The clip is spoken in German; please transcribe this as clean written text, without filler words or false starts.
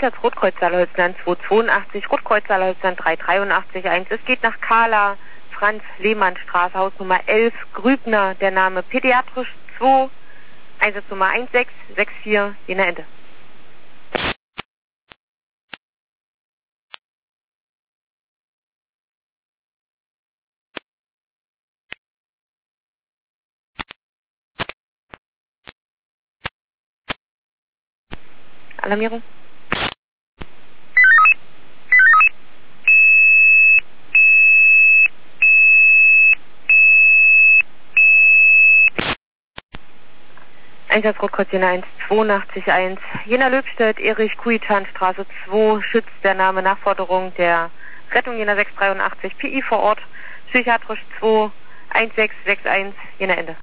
Einsatz Rotkreuz Saarleutnant 282, Rotkreuz Saarleutnant 383, 1. Es geht nach Kala, Franz-Lehmann-Straße, Hausnummer 11, Grübner, der Name Pädiatrisch 2, Einsatznummer 1664, Jena Ende. Alarmierung. Einsatz Rotkreuz Jena 1, 82, 1. Jena Löbstedt, Erich Kuitan-Straße 2, Schütz, der Name Nachforderung der Rettung Jena 683, PI vor Ort, psychiatrisch 2, 1661, Jena Ende.